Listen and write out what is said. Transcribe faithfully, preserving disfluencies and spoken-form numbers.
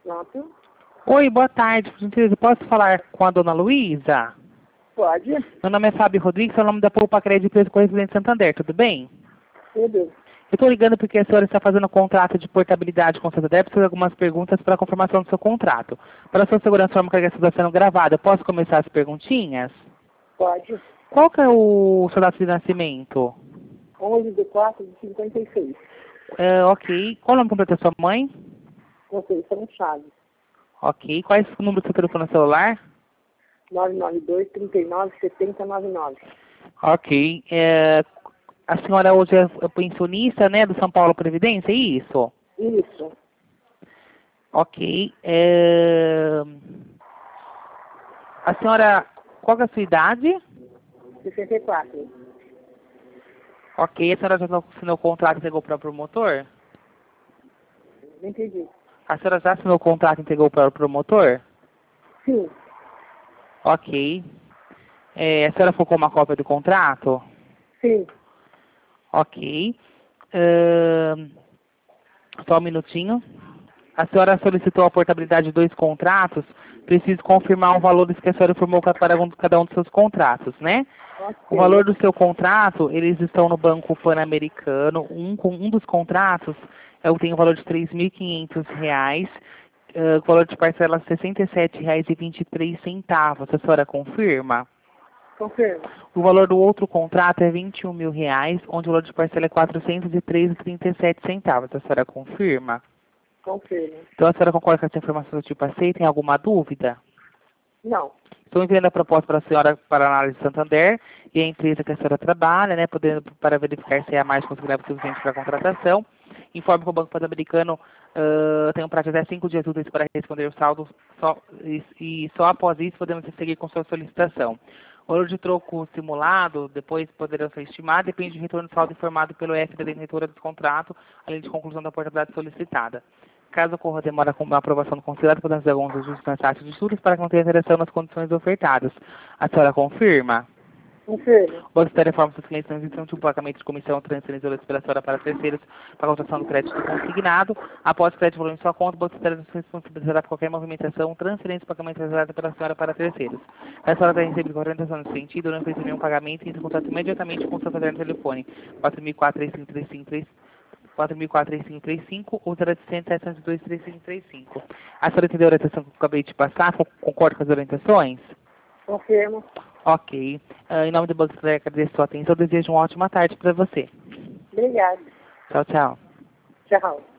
Pronto. Oi, boa tarde. Por gentileza, posso falar com a dona Luísa? Pode. Meu nome é Fábio Rodrigues, sou o nome da Poupa Crédito Empresa Correspondente Santander, tudo bem? Tudo. Eu estou ligando porque a senhora está fazendo um contrato de portabilidade com o Santander, preciso de algumas perguntas para a confirmação do seu contrato. Para a sua segurança, forma que a está sendo gravada, eu posso começar as perguntinhas? Pode. Qual que é o seu data de nascimento? onze de quatro de cinquenta e seis. É, ok. Qual o nome completo da sua mãe? Conceição Chaves. Ok. Qual é o número do seu telefone celular? nove nove dois, trinta e nove, setenta, noventa e nove. Ok. É, a senhora hoje é pensionista, né, do São Paulo Previdência, é isso? Isso. Ok. É, a senhora, qual que é a sua idade? sessenta e quatro. Ok. A senhora já assinou o contrato e entregou para o promotor? Não entendi. A senhora já assinou o contrato e entregou para o promotor? Sim. Ok. É, a senhora focou uma cópia do contrato? Sim. Ok. Ahn, só um minutinho. A senhora solicitou a portabilidade de dois contratos. Preciso confirmar o valor que a senhora informou para cada um dos seus contratos, né? Ok. O valor do seu contrato, eles estão no Banco Pan-Americano. Um, com um dos contratos, eu tenho o valor de três mil e quinhentos reais. Uh, o valor de parcela sessenta e sete reais e vinte e três centavos. A senhora confirma? Confirma. O valor do outro contrato é vinte e um mil reais, onde o valor de parcela é quatrocentos e três reais e trinta e sete centavos. A senhora confirma? Confirma. Então a senhora concorda com essa informação que eu te passei? Tem alguma dúvida? Não. Estou enviando a proposta para a senhora para a análise de Santander e a empresa que a senhora trabalha, né, podendo, para verificar se é a mais considerável suficiente para a contratação. Informe que o Banco Pan-Americano uh, tem um prazo de até cinco dias úteis para responder o saldo só, e, e só após isso podemos seguir com sua solicitação. O valor de troco simulado, depois poderá ser estimado, depende do retorno do saldo informado pelo F da detentora do contrato, além de conclusão da portabilidade solicitada. Caso ocorra demora com a aprovação do considerado, podemos fazer alguns ajustes nas taxas de juros para que não tenha alteração nas condições ofertadas. A senhora confirma? Confirma. O Banco Santander informa seus clientes não existem tipo pagamento de comissão transferência pela senhora para terceiros para a contratação do crédito consignado. Após o crédito volume em sua conta, o Banco Santander se responsabilizará por qualquer movimentação, transferência ou pagamento realizado pela senhora para terceiros. A senhora tem recebido qualquer orientação nesse sentido, não fez nenhum pagamento e entre em contato imediatamente com o Santander no telefone quatro mil e quatro, três cinco três cinco três quatro mil e quatro, três cinco três cinco ou zero oitocentos, setecentos e dois, três cinco três cinco. A senhora entendeu a orientação que eu acabei de passar? Concorda com as orientações? Confirma. Ok. Uh, em nome do Banco Santander, agradeço a sua atenção. Eu desejo uma ótima tarde para você. Obrigada. Tchau, tchau. Tchau.